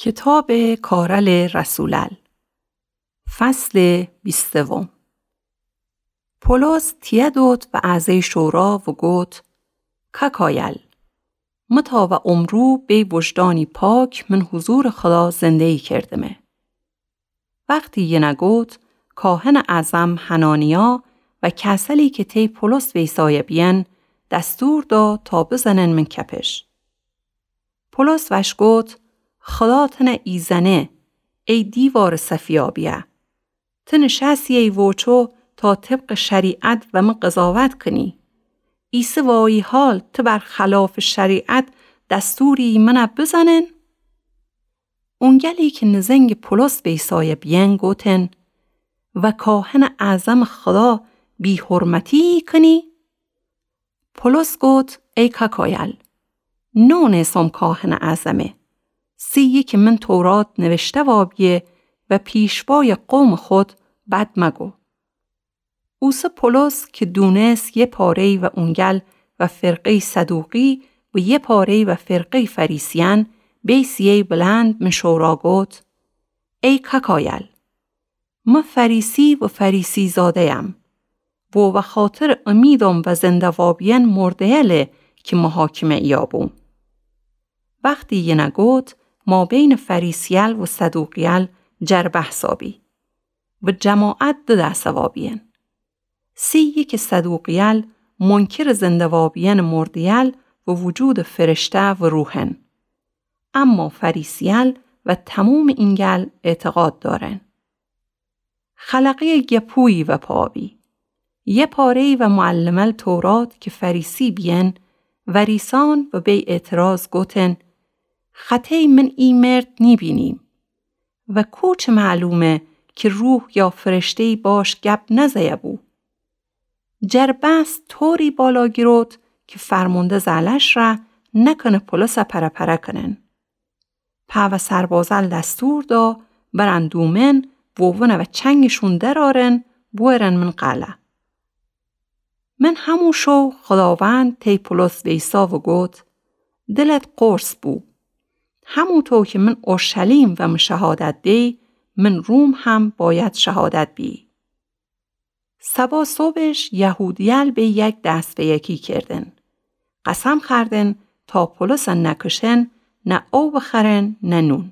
کتاب کارل رسولل فصل 20 پولس تیدوت و اعضای شورا و گوت ککایل متا و عمرو به وجدانی پاک من حضور خدا زندگی کردمه. وقتی یه نگوت کاهن اعظم حنانیا و کسلی که تی پولس ویسای بیان دستور دا تا بزنن من کپش. پولس وش گوت خدا تنه ایزنه ای دیوار صفیابیه. تنه شاسی ای وچو تا طبق شریعت و من قضاوت کنی. ایسه وایی حال تو بر خلاف شریعت دستوری منه بزنن؟ اونگلی که نزنگ پولس بیسای بیان گوتن و کاهن اعظم خدا بی حرمتی کنی؟ پولس گوت ای ککایل نون سم کاهن اعظمه. سیه که من تورات نوشته وابیه و پیشوای قوم خود بد مگو. اوسه پولس که دونست یه پاره و اونگل و فرقه صدوقی و یه پاره و فرقه فریسیان بیسیه بلند من شورا گوت ای ککایل ما فریسی و فریسی زاده‌ام و خاطر امیدم و زنده وابین مردهله که محاکمه ایابوم. وقتی یه نگوت ما بین فریسیال و صدوقیال جربه حسابی و جماعت ده سوابین. سیه که صدوقیال منکر زنده وابین مردیال و وجود فرشته و روحن. اما فریسیال و تموم اینگل اعتقاد دارن. خلقه گپویی و پاوی. یه پاره و معلمل تورات که فریسی بیان وریسان و بی اعتراض گوتن خطه من این مرد نیبینیم و کوچ معلومه که روح یا فرشتهی باش گپ نزیه بو. جربست طوری بالا گیروت که فرمانده زالش را نکنه پولس پرپره کنن. پا سربازل دستور دا برندومن وونه و چنگشون درارن بویرن من قلعه. من همون شو خداوند تی پولس ویسا و گوت دلت قرص بو. همون تو که من اورشلیم و من شهادت دی من روم هم باید شهادت بی. سبا صبحش یهودیال به یک دست به یکی کردن. قسم خردن تا پولس نکشن نه او بخرن نه نون.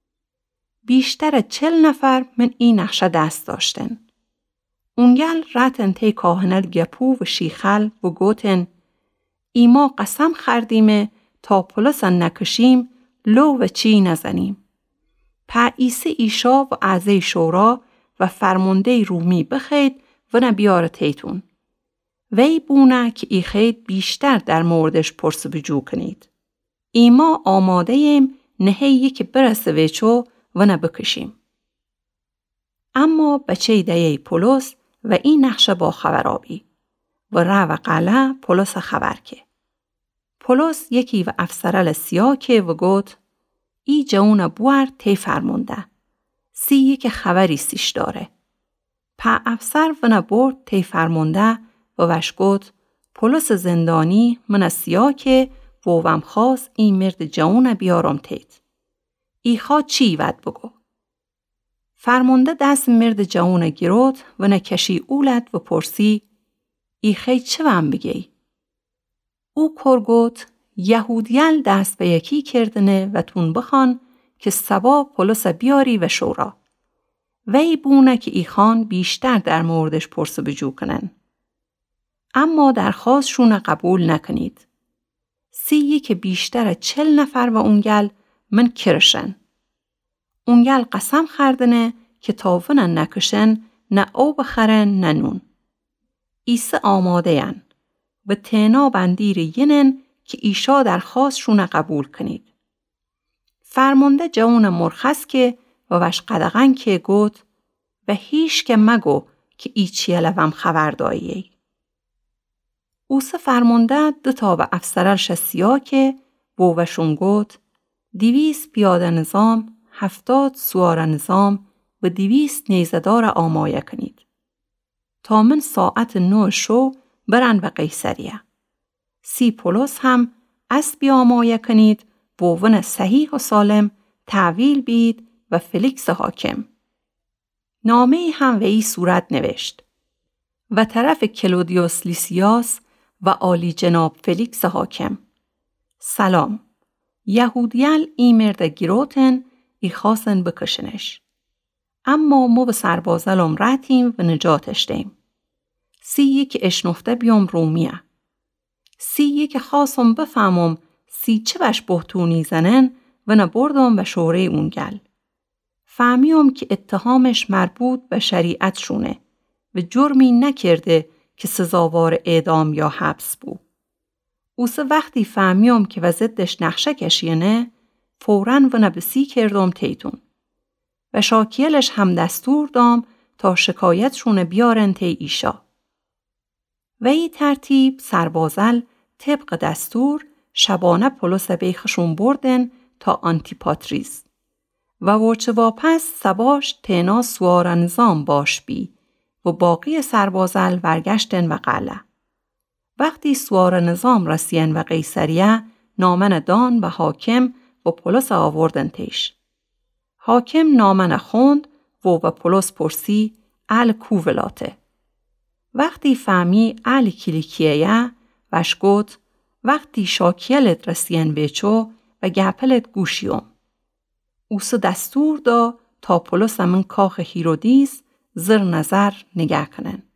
بیشتر 40 نفر من این نقشه دست داشتن. اونگل رتن تی کاهنل گپو و شیخل و گوتن ایما قسم خردیمه تا پولس نکشیم لو و چی نزنیم. پا ایسه ایشا و اعضای شورا و فرمانده رومی بخید و نبیار تیتون. وی بونه که ای خید بیشتر در موردش پرس بجو کنید. ایما آماده ایم نهیه که برسه ویچو و نبکشیم. اما بچه دیه پولس و این نقشه با خبرابی و رو و قلعه پولس خبر که. پولس یکی و افسرال سیاکه و گوت ای جون بوار تی فرمونده. سیه که خبری سیش داره. پا افسر و نبورد تی فرمونده و وش گوت پولس زندانی من سیاکه و وم خواست این مرد جون بیارم تیت. ای خواه چی ود بگو؟ فرمانده دست مرد جون گیروت و نکشی اولد و پرسی ای خی چه وم بگی؟ او کرگوت یهودیال دست به یکی کردنه و تون بخوان که سبا پولس بیاری و شورا. وی بونه که ای خان بیشتر در موردش پرس بجو کنن. اما درخواستشون قبول نکنید. سیه که بیشتر 40 نفر و اونگل من کرشن. اونگل قسم خردنه که تاونن نکشن نه او بخرن نه نون. ایسه آماده ین و تینا بندیر ینن که ایشا درخواستشون قبول کنید. فرمانده جون مرخص که و وش قدغن که گوت و هیچ که مگو که ایچی لوم خبر داییه. اوسه فرمانده 2 تا به افسرالش سیاکه وشون گوت 200 پیاده نظام 70 سوار نظام و 200 نیزدار آمایه کنید. تا من ساعت 9 شو برن به قیصریه. 30 پولس هم اسبی آمایه کنید و ون صحیح و سالم تعویل بید و فلیکس حاکم. نامه هم به این صورت نوشت: و طرف کلودیوس لیسیاس و عالی جناب فلیکس حاکم. سلام. یهودیل ای مرد گیروتن ای خواستن بکشنش. اما ما به سربازلم رتیم و نجاتش دیم. سی که اشنفته بیام رومیه. سی که خواستم بفهمم سی چه بش بهتونی زنن و نبردم به شوره اونگل. فهمیم که اتهامش مربوط به شریعت شونه و جرمی نکرده که سزاوار اعدام یا حبس بود. اوسه وقتی فهمیم که و ضدش نقشه کشینه، فوراً و نبسی کردم تیتون. و شاکیلش هم دستور دام تا شکایتشون بیارن تی ایشا. و این ترتیب سربازل طبق دستور شبانه پولس بیخشون بردن تا آنتیپاتریس. و ورچه واپس سباش تینا سوار نظام باش بی و باقی سربازل برگشتن و قلعه. وقتی سوار نظام رسین و قیصریه نامن دان و حاکم و پولس آوردن تیش. حاکم نامن خوند و پولس پرسی ال کو ولاته. وقتی فهمی ال کلیکیه وش گوت وقتی شاکیلت رسین بیچو و گپلت گوشیوم. اوسه دستور دا تا پولس من کاخ هیرودیس زر نظر نگه کنن.